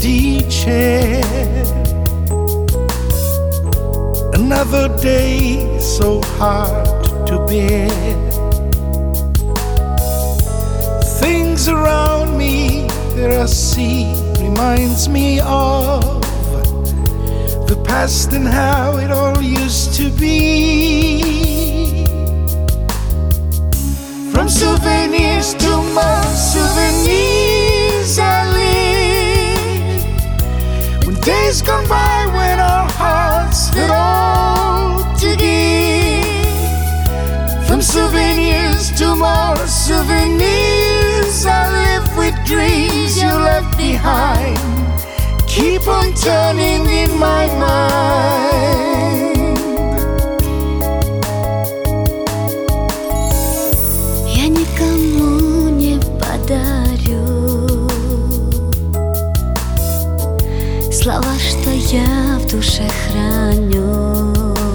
empty chair. Another day so hard to bear. Things around me that I see reminds me of the past and how it all used to be. From souvenirs to more souvenirs I live. When days gone by when our hearts had all to give. From souvenirs to more souvenirs I live with dreams you left behind. Keep on turning in my mind. Я никому не подарю слова, что я в душе храню.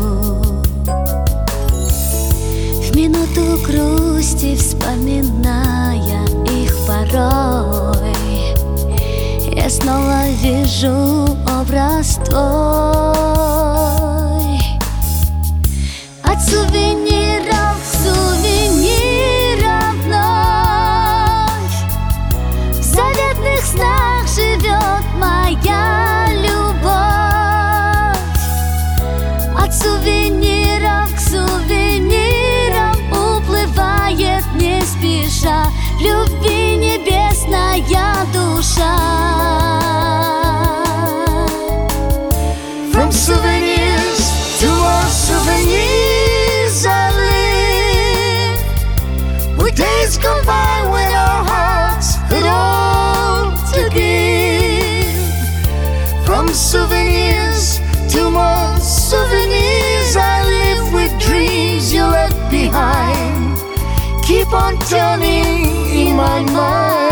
В минуту грусти, вспоминая их порой, я снова вижу образ твой. От сувениров к сувенирам вновь в заветных снах живет моя любовь. От сувениров к сувенирам уплывает не спеша в любви небесная душа. From souvenirs to more souvenirs I live. Where days go by when our hearts had all to give. From souvenirs to more souvenirs I live with dreams you left behind. Keep on turning in my mind.